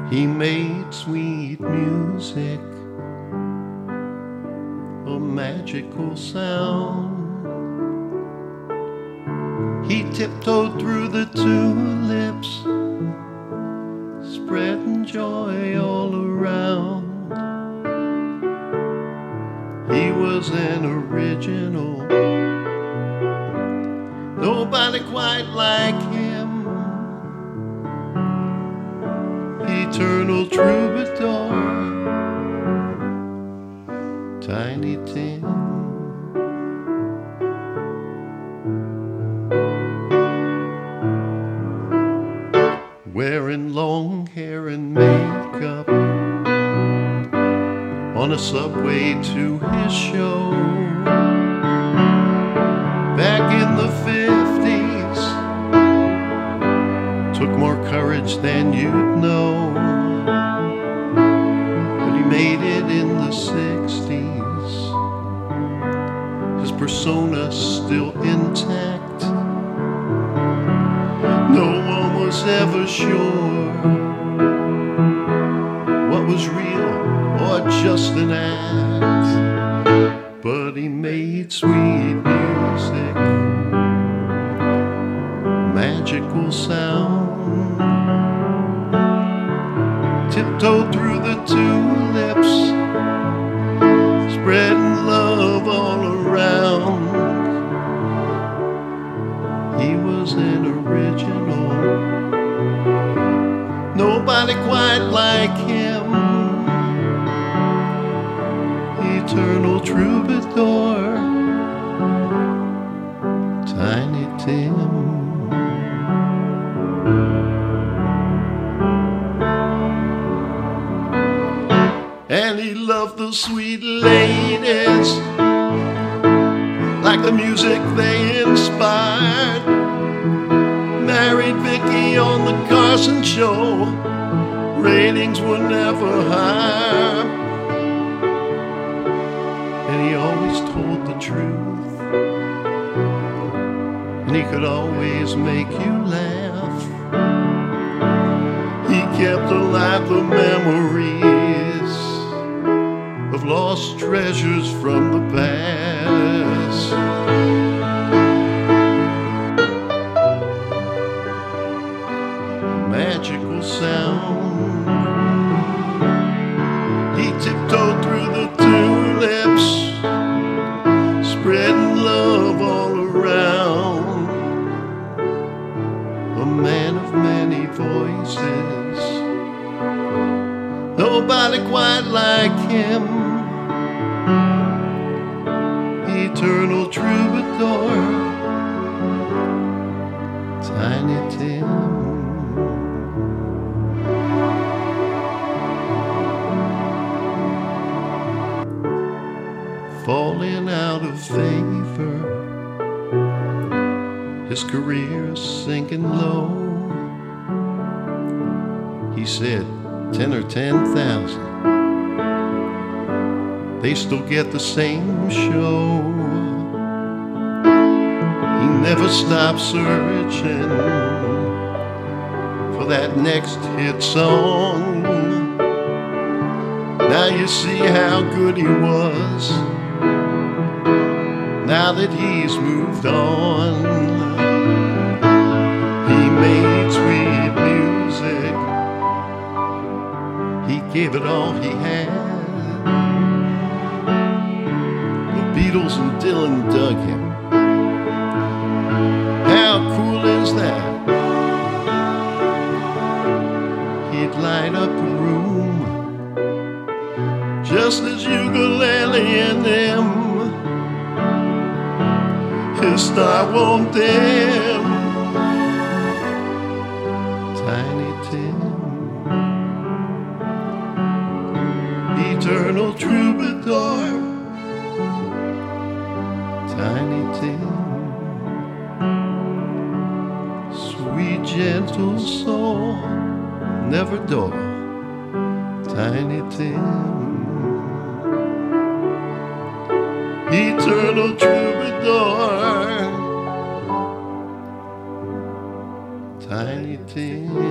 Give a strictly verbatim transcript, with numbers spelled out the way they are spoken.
He made sweet music, a magical sound. He tiptoed through the tulips, spreading joy all around. He was an original, nobody quite like him. Eternal troubadour, Tiny Tim. Wearing long hair and makeup on a subway to his show. Back in the fifties, took more courage than you'd know. But he made it in the sixties, his persona still intact. No one was ever sure what was real or just an act. But he made sweet music, magical sound. Tiptoed through the tulips, spreading love all around. He was an original, nobody quite like him. Eternal troubadour, Tiny Tim. And he loved the sweet ladies, like the music they inspired. Married Vicky on the Carson show, ratings were never high. And he always told the truth, and he could always make you laugh. He kept alive the memories of lost treasures from the past. Magical sound. He tiptoed through the tulips, spreading love all around. A man of many voices, nobody quite like him. Eternal troubadour, Tiny Tim. Falling out of favor, his career sinking low. He said ten or ten thousand, they still get the same show. He never stopped searching for that next hit song. Now you see how good he was, now that he's moved on. He made sweet music, he gave it all he had. The Beatles and Dylan dug him. How cool is that? He'd light up a room just as ukulele and them. His star won't dim. Tiny Tim, eternal troubadour, Tiny Tim. Sweet gentle soul, never dull, Tiny Tim. Eternal troubadour, Tiny Tim.